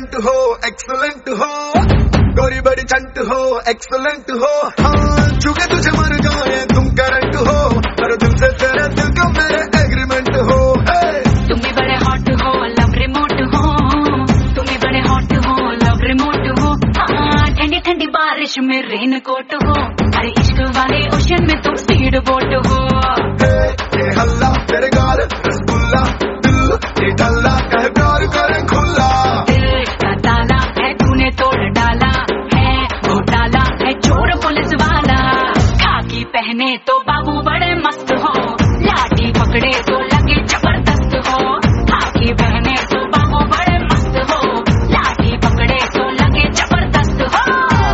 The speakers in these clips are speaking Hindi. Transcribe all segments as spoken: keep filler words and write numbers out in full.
करंट हो एक्सलेंट हो, गोरी बड़ी चंट हो एक्सलेंट हो, हाँ चुके तुझे मर जाए तुम करंट हो, पर दिल से तेरे दिल का मेरे एग्रीमेंट हो। तुम भी बड़े हॉट हो लव रिमोट हो, तुम भी बड़े हॉट हो लव रिमोट हो, हाँ ठंडी ठंडी बारिश में रेन कोट हो, अरे इश्क वाले ओशन में तुम स्पीड बोट हो। ये हल्ला तेरे गाल रसगुल्ला, दिल ये डल्ला कह प्यार करे खुला, दिल का ताला है तूने तोड़ डाला है, घोटाला है चोर पुलिस वाला, खाकी पहने तो बाबू बड़े मस्त हो, लाठी पकड़े तो लगे जबरदस्त हो, खाकी पहने तो बाबू बड़े मस्त हो, लाठी पकड़े तो लगे जबरदस्त हो।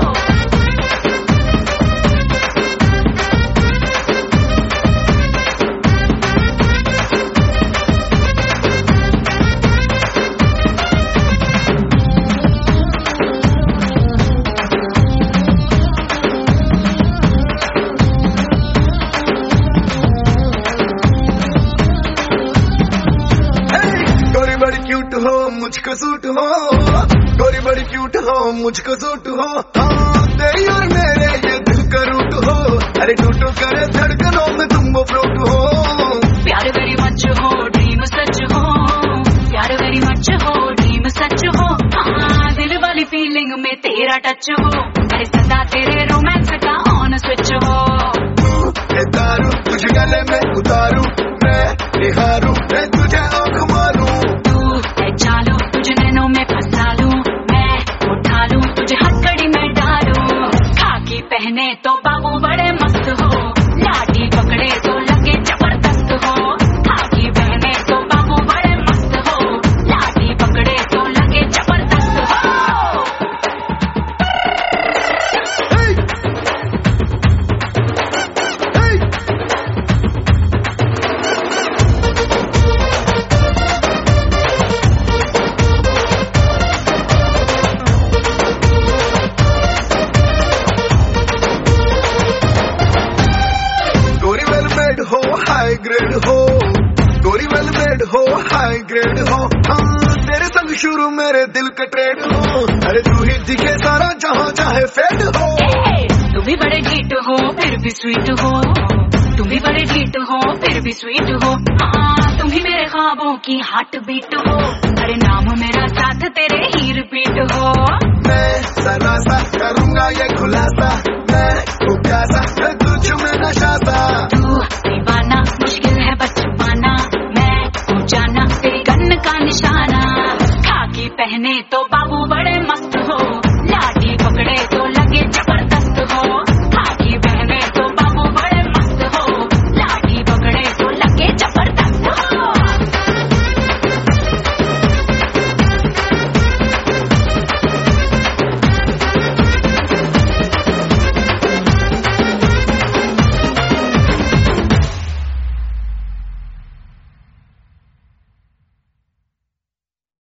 क्यूट हो मुझको सूट हो, गोरी बड़ी क्यूट हो मुझको सूट हो, हाँ तेरी और मेरे ये दिल का रूट हो, अरे टूटो करे धड़कनों में तुम वो फ्रूट हो। प्यार वेरी मच हो ड्रीम सच हो, प्यार वेरी मच हो ड्रीम सच हो, हाँ दिल वाली फीलिंग में तेरा टच हो, अरे सदा तेरे रोमांस का ऑन स्विच हो। ये दारू तुझे गले में उतारू, मैं निहारू मैं तुझे आँख मारू, चालू तुझे नैनों में फंसा लूं, मैं उठा लूं तुझे हथकड़ी में डालूं, खाकी पहने तो बाबू बड़े मस्त हो, लाठी पकड़े तो लगे जबरदस्त हो, खाकी पहने तो बाबू बड़े मस्त हो, लाठी पकड़े तो लगे जबरदस्त हो। हो हाई ग्रेड हो, गोरी वेल मेड हो हाई ग्रेड हो, हाँ तेरे संग शुरू मेरे दिल का ट्रेड हो, अरे तू ही दिखे सारा जहाँ चाहे फेड हो। तुम भी बड़े ढीठ हो फिर भी स्वीट हो, तुम भी बड़े ढीठ हो फिर भी स्वीट हो, हाँ तुम ही मेरे ख्वाबों की हार्ट बीट हो, अरे नाम मेरा साथ तेरे ही रिपीट हो। मैं सदा सा करूँगा ये खुलासा, मैं वो प्यासा मैं तुझ में नशा सा, तू दीवाना मुश्किल है बच पाना, मैं हो जाना तेरे गन का निशाना, खाकी पहने तो बाबू